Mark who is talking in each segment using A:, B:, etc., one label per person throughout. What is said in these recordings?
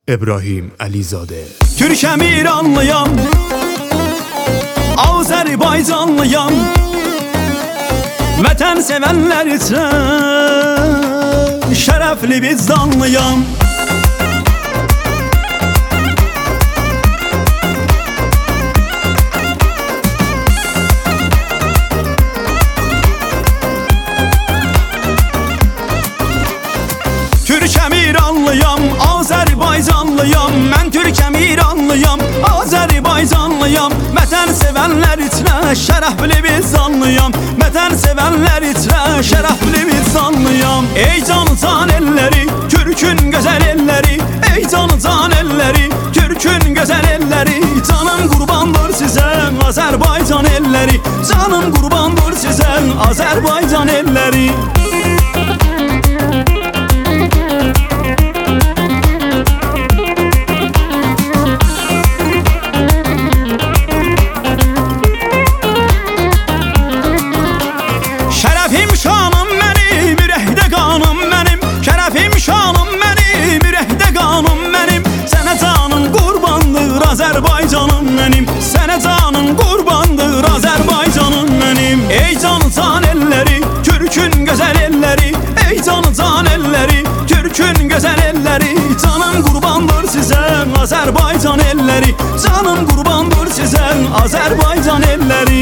A: İbrahim Alizadə.
B: Türkəm İranlıyam, Azərbaycanlıyam, vətən sevənlər üçün şərəfli vicdanlıyam. Türkəm İranlıyam, Azərbaycanlıyam, mən Türkəm İranlıyam, Azərbaycanlıyam, vətən sevənlər içrə şərəfli vicdanlıyam, vətən sevənlər içrə şərəfli vicdanlıyam. Ey can elləri, Türkün gözəl elləri, ey can elləri, Türkün gözəl elləri, canım qurbandır sizə Azərbaycan elləri, canım qurbandır sizə Azərbaycan elləri. Şərəfim şanım mənim, ürəkdə qanım mənim, şərəfim şanım mənim, ürəkdə qanım mənim, sənə canım qurbandır Azərbaycanım mənim, sənə canım qurbandır Azərbaycanım mənim. Ey can elləri, Türkün gözəl elləri, ey can elləri, Türkün gözəl elləri, canım qurbandır sizə Azərbaycan elləri, canım qurbandır sizə Azərbaycan elləri.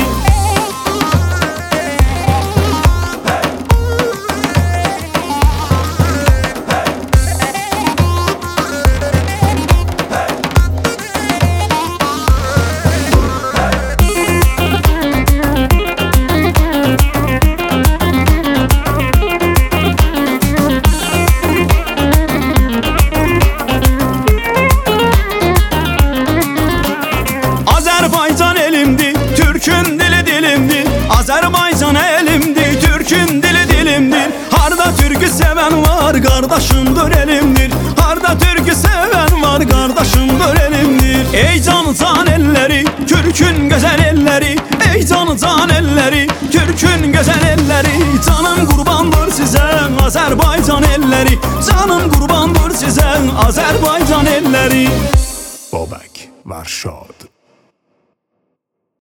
B: Azərbaycan elimdir, Türkün dili dilimdir, Azərbaycan elimdir, Türkün dili dilimdir. Harda türkü sevən var, qardaşımdır elimdir, harda türkü sevən var, qardaşımdır elimdir. Ey can elləri, Türkün gözəl elləri, ey can elləri, Türkün gözəl elləri, canım qurbandır sizə Azərbaycan elləri, canım qurbandır sizə Azərbaycan elləri.
A: Babək Varşad.